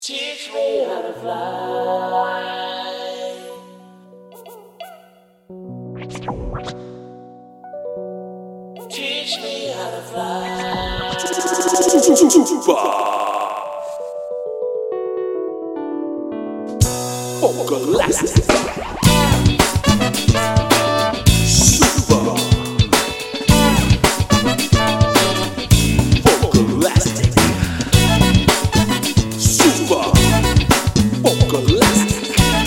Teach me how to fly. Teach me how to fly. Vocalistic. Super. Vocalistic. Super. Vocalistic.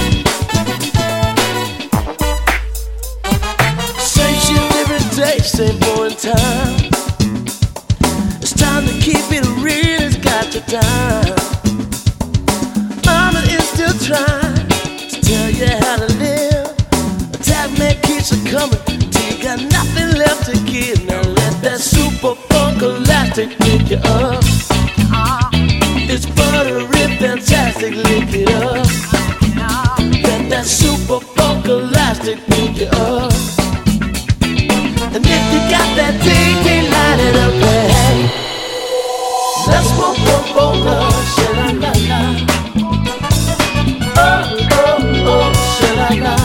Same shit every day, same boring time. It's time to keep it real, it's got your time. Mama is still trying to tell you how to live. Attack man keeps it coming till you got nothing left to give. Now let that super funk elastic pick you up. It's buttery, fantastic, lick it up. Let that super funk elastic pick you up. And if you got that thing, light it up, hey. Let's smoke for love, sha-la-la-la. Oh, sha-la-la.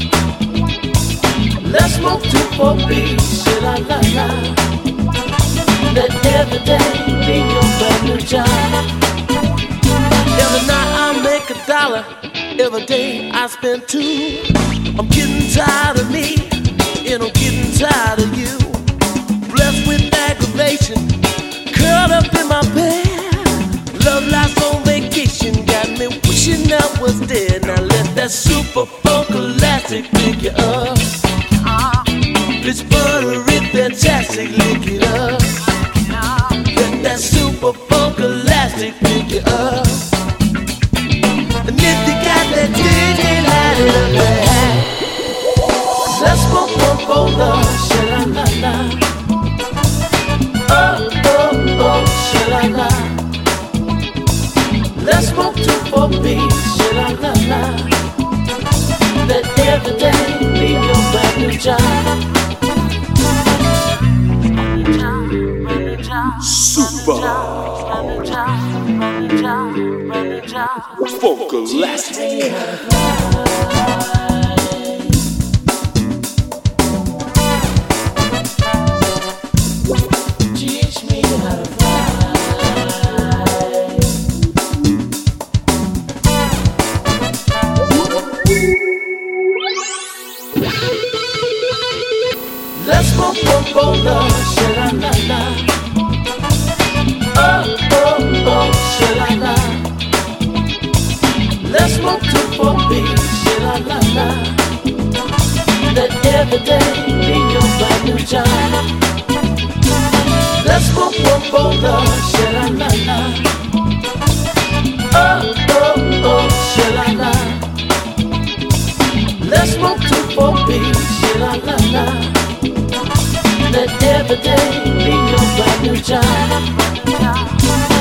Let's smoke 2 for peace, sha-la-la-la. Let every day be your brand new job. Every night I make $1, every day I spend 2. I'm getting tired of me, and I'm getting tired of you. Blessed with aggravation, curled up in my bed. Love life's on vacation, got me wishing I was dead. Now let that super funk elastic pick you up. It's buttery, fantastic, lick it up. Let that super funk elastic pick you up. And if you got that thing, light it up, hey. Let's smoke for love, sha-la-la-la. Oh, sha-la-la. Let's smoke 2 for peace, sha-la-la-la. Let every day be your brand new job. Super. Vocalistic. Teach me how to fly. Let's smoke for love, sha-la-la-la. Oh, sha-la-la. Let's smoke 2 for peace, sha-la-la-la. Let every day be your brand new job. Let's smoke for love, sha-la-la-la. Oh, sha-la-la. Let's smoke 2 for peace, sha-la-la-la. Let every day be your brand new job.